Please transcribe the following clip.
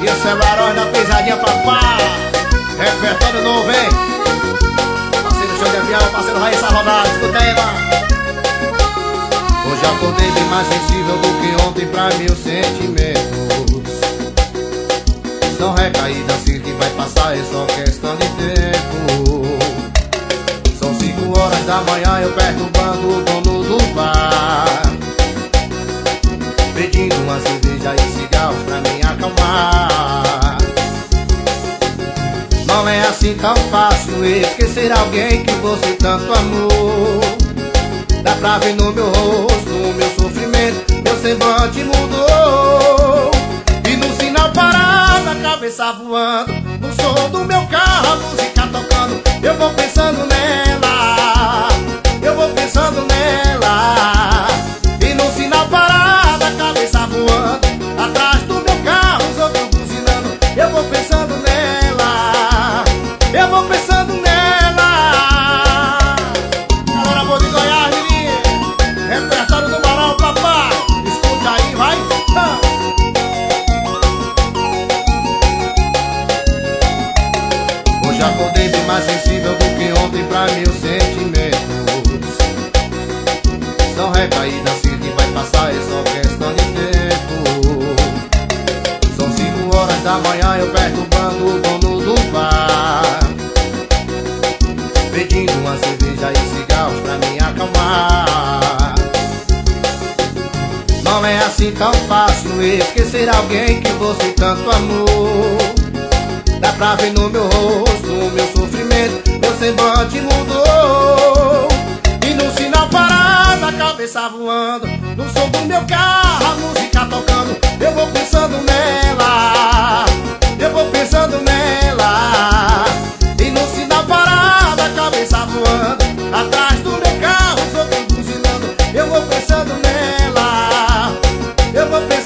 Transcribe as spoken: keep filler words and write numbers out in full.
E o celular da pisadinha papá. Repertório novo, hein? Parceiro Show de Avião, parceiro Raíssa Rodada, escuta aí, mano. Hoje acordei bem mais sensível do que ontem pra meus sentimentos. São recaídas assim que vai passar, é só questão de tempo. São cinco horas da manhã, eu perturbando o dono do bar, pedindo uma cerveja e cigarros pra me acalmar. Não é assim tão fácil esquecer alguém que você tanto amou. Dá pra ver no meu rosto, no meu sofrimento, meu semblante mudou. E no sinal parado, a cabeça voando, no som do meu carro, a música tocando. Eu vou pensando nela, eu vou pensando nela. E no sinal parado, a cabeça voando, atrás do meu carro, os outros buzinando. Eu vou pensando nela, eu vou pensando nela. Galera boa de Goiás, repertório do Marão, papá. Escuta aí, vai. Ah. Hoje acordei bem mais sensível do que ontem pra meus sentimentos. São recaídas assim que vai passar, é só questão de tempo. São cinco horas da manhã, eu perturbando o dono do bar, pedindo uma cerveja e cigarros pra me acalmar. Não é assim tão fácil esquecer alguém que você tanto amou. Dá pra ver no meu rosto, no meu sofrimento, meu semblante mudou. E no sinal parado, a cabeça voando, no som do meu carro, a música tocando. Eu vou pensando nela, eu vou pensando nela. E no sinal parado, a cabeça voando, atrás do meu carro, os outros buzinando. Eu vou pensando nela, eu vou pensando